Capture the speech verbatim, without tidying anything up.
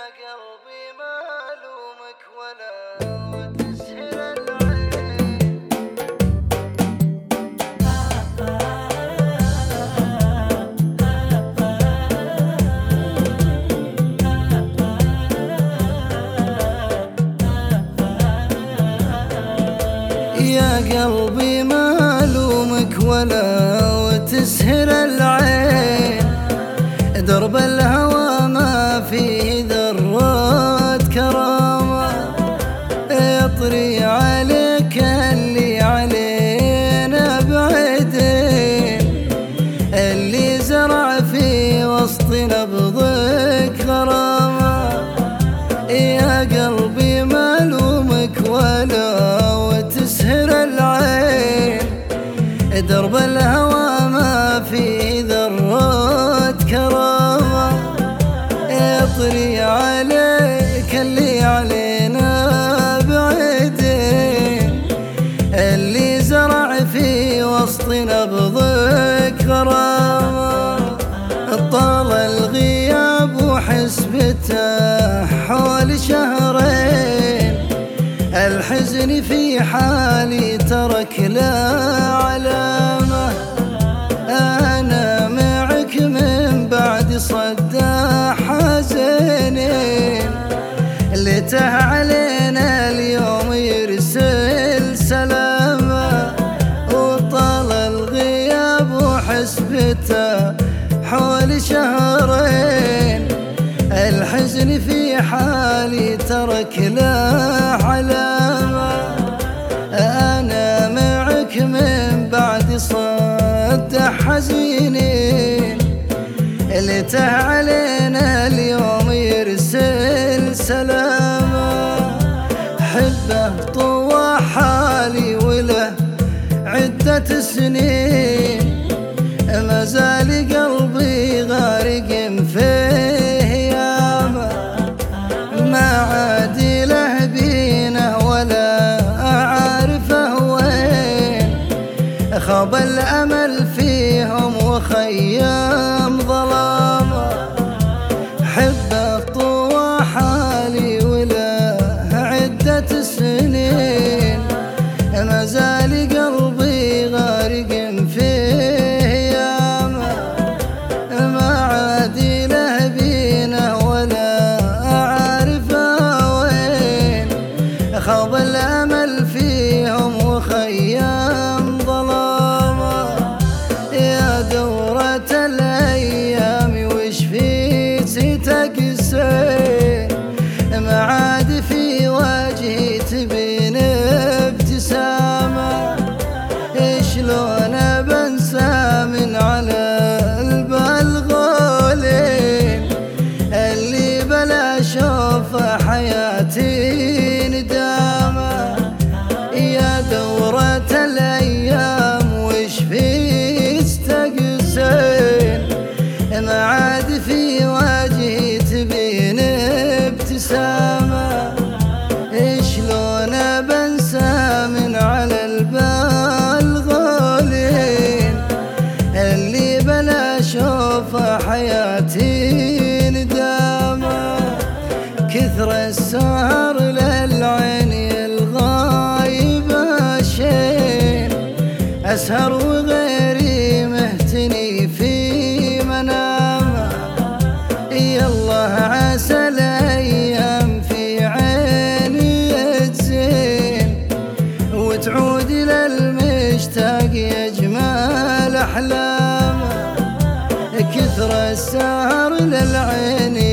قلبي ما ألومك ولا تسهر العين. يا قلبي ما ألومك ولا تسهر العين. درب الهوى ما فيه ذرة كرامة، يطري عليك اللي علينا بعيدين، اللي زرع في وسط نبضك غرامة. يا قلبي ما ألومك ولا تسهر العين. درب الهوى ما فيه ذرة كرامة، يطري عليك اللي علينا بعيدين، اللي زرع في وسط نبضك غرامة. طال الغياب وحسبته حول شهرين، الحزن في حالي ترك لا علامة. أنا معك من بعد صدى حزينين، لته علينا اليوم يرسل سلامة. وطال الغياب وحسبته حول شهرين، الحزن في حالي ترك لا علامة. أنا معك من بعد صد حزينين، لته علينا اليوم يرسل سلامة. حبه طوى حالي وله عدة سنين، ما زال قلبي غارق فيه ياما. ما عادي له بينه ولا أعرفه وين، خاب الأمل فيهم وخيام ظلامة. حبه طوى حالي وله عدة سنين، ما زال قلبي غارق فيه ياما. ما عادي له بينه ولا أعرفه وين، خاب الأمل فيهم وخيام ظلامة. يا دورة الأيام وش فيتي تقسين، ما عاد في وجهي تبين ابتسامة. شلون بنسى من على البال غولين، اللي بلا شوفه حياتي ندامة. يا دورة الأيام وش فيك تقسين، ما عاد في وجهي تبين ابتسامة. شلون بنسى من على البال غولين، اللي بلا شوفه حياتي ندامة. كثر السهر للعين الغايبة شين، أسهر وغيري مهتني في منامه. يالله عسى الأيام في عيني تزين، وتعود إلى المشتاق يجمل أحلامه. كثر السهر للعين